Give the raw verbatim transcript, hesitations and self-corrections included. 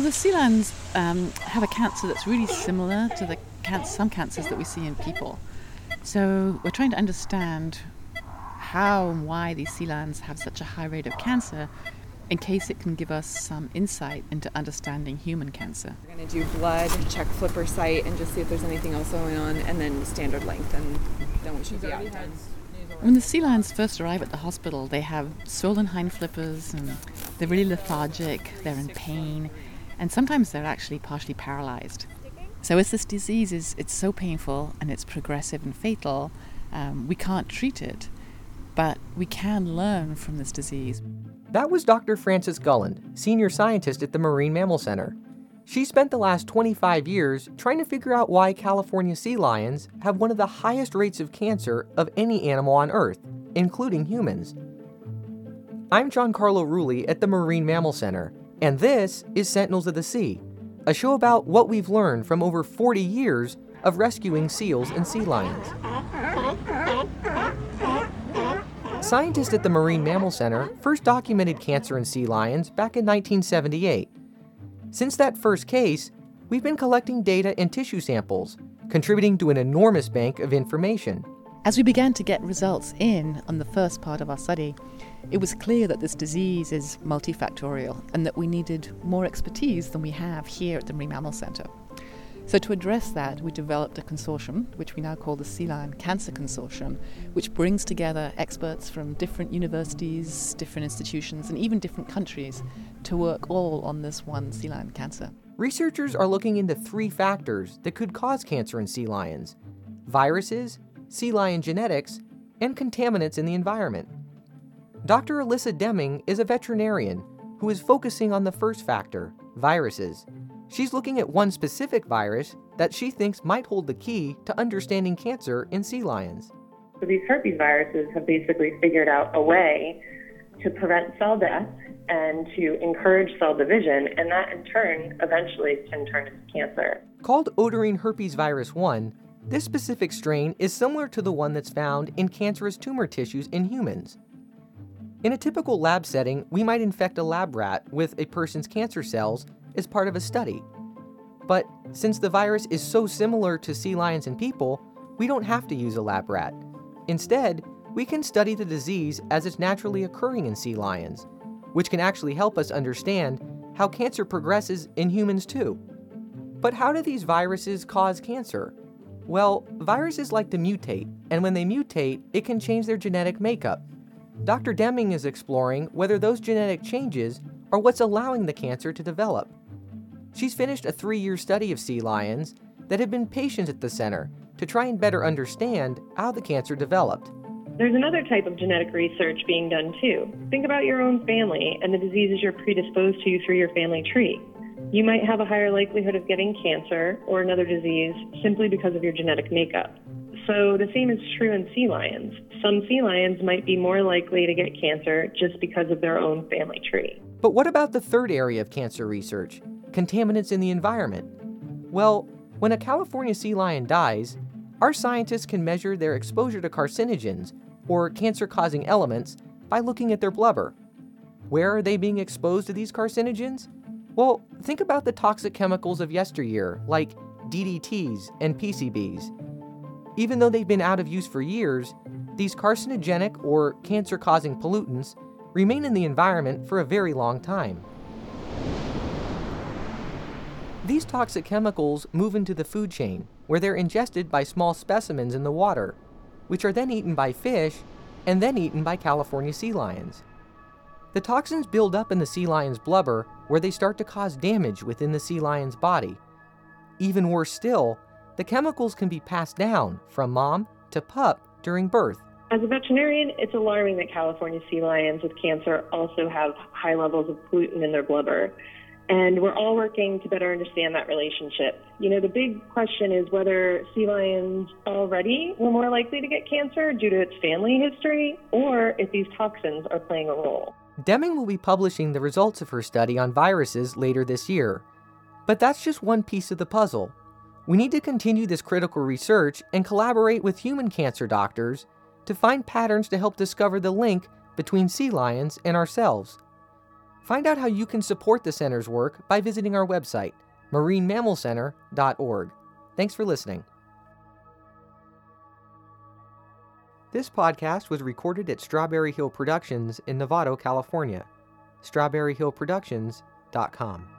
the sea lions um, have a cancer that's really similar to the can- some cancers that we see in people. So we're trying to understand how and why these sea lions have such a high rate of cancer, in case it can give us some insight into understanding human cancer. We're going to do blood, check flipper site, and just see if there's anything else going on, and then standard length, and then we should be out done. When the sea lions first arrive at the hospital, they have swollen hind flippers, and they're really lethargic, they're in pain, and sometimes they're actually partially paralyzed. So as this disease is it's so painful and it's progressive and fatal, um, we can't treat it, but we can learn from this disease. That was Doctor Frances Gulland, senior scientist at the Marine Mammal Center. She spent the last twenty-five years trying to figure out why California sea lions have one of the highest rates of cancer of any animal on Earth, including humans. I'm Giancarlo Rulli at the Marine Mammal Center, and this is Sentinels of the Sea, a show about what we've learned from over forty years of rescuing seals and sea lions. Scientists at the Marine Mammal Center first documented cancer in sea lions back in nineteen seventy-eight. Since that first case, we've been collecting data and tissue samples, contributing to an enormous bank of information. As we began to get results in on the first part of our study, it was clear that this disease is multifactorial and that we needed more expertise than we have here at the Marine Mammal Center. So to address that, we developed a consortium, which we now call the Sea Lion Cancer Consortium, which brings together experts from different universities, different institutions, and even different countries to work all on this one sea lion cancer. Researchers are looking into three factors that could cause cancer in sea lions: viruses, sea lion genetics, and contaminants in the environment. Doctor Alyssa Deming is a veterinarian who is focusing on the first factor, viruses. She's looking at one specific virus that she thinks might hold the key to understanding cancer in sea lions. So these herpes viruses have basically figured out a way to prevent cell death and to encourage cell division, and that in turn eventually can turn into cancer. Called Otorine herpes virus one, this specific strain is similar to the one that's found in cancerous tumor tissues in humans. In a typical lab setting, we might infect a lab rat with a person's cancer cells as part of a study. But since the virus is so similar to sea lions and people, we don't have to use a lab rat. Instead, we can study the disease as it's naturally occurring in sea lions, which can actually help us understand how cancer progresses in humans too. But how do these viruses cause cancer? Well, viruses like to mutate, and when they mutate, it can change their genetic makeup. Doctor Deming is exploring whether those genetic changes are what's allowing the cancer to develop. She's finished a three-year study of sea lions that have been patients at the center to try and better understand how the cancer developed. There's another type of genetic research being done too. Think about your own family and the diseases you're predisposed to through your family tree. You might have a higher likelihood of getting cancer or another disease simply because of your genetic makeup. So the same is true in sea lions. Some sea lions might be more likely to get cancer just because of their own family tree. But what about the third area of cancer research, contaminants in the environment? Well, when a California sea lion dies, our scientists can measure their exposure to carcinogens, or cancer-causing elements, by looking at their blubber. Where are they being exposed to these carcinogens? Well, think about the toxic chemicals of yesteryear, like D D Ts and P C Bs. Even though they've been out of use for years, these carcinogenic or cancer-causing pollutants remain in the environment for a very long time. These toxic chemicals move into the food chain, where they're ingested by small specimens in the water, which are then eaten by fish and then eaten by California sea lions. The toxins build up in the sea lion's blubber, where they start to cause damage within the sea lion's body. Even worse still, the chemicals can be passed down from mom to pup during birth. As a veterinarian, it's alarming that California sea lions with cancer also have high levels of pollutant in their blubber. And we're all working to better understand that relationship. You know, the big question is whether sea lions already were more likely to get cancer due to its family history, or if these toxins are playing a role. Deming will be publishing the results of her study on viruses later this year. But that's just one piece of the puzzle. We need to continue this critical research and collaborate with human cancer doctors to find patterns to help discover the link between sea lions and ourselves. Find out how you can support the center's work by visiting our website, marine mammal center dot org. Thanks for listening. This podcast was recorded at Strawberry Hill Productions in Novato, California. strawberry hill productions dot com